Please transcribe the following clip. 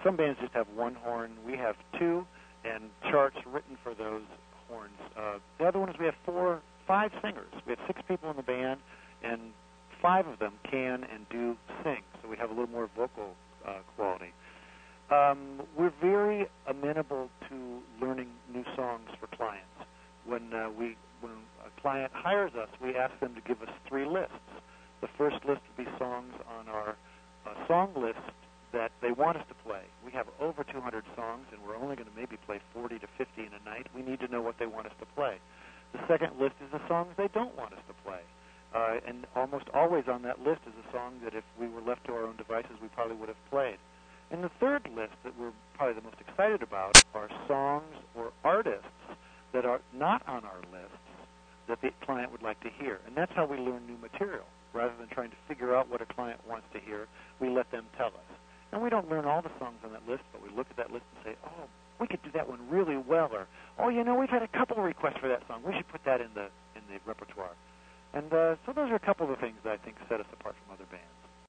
some bands just have one horn. We have two, and charts written for those horns. The other one is we have five singers. We have 6 people in the band, and 5 of them can and do sing, so we have a little more vocal quality. We're very amenable to learning new songs for clients. When a client hires us, we ask them to give us 3 lists. The first list would be songs on our song list that they want us to play. We have over 200 songs, and we're only going to maybe play 40 to 50 in a night. We need to know what they want us to play. The second list is the songs they don't want us to play. And almost always on that list is a song that if we were left to our own devices, we probably would have played. And the third list that we're probably the most excited about are songs or artists that are not on our lists that the client would like to hear. And that's how we learn new material. Rather than trying to figure out what a client wants to hear, we let them tell us. And we don't learn all the songs on that list, but we look at that list and say, oh, we could do that one really well, or, oh, we've had a couple of requests for that song. We should put that in the repertoire. And so those are a couple of the things that I think set us apart from other bands.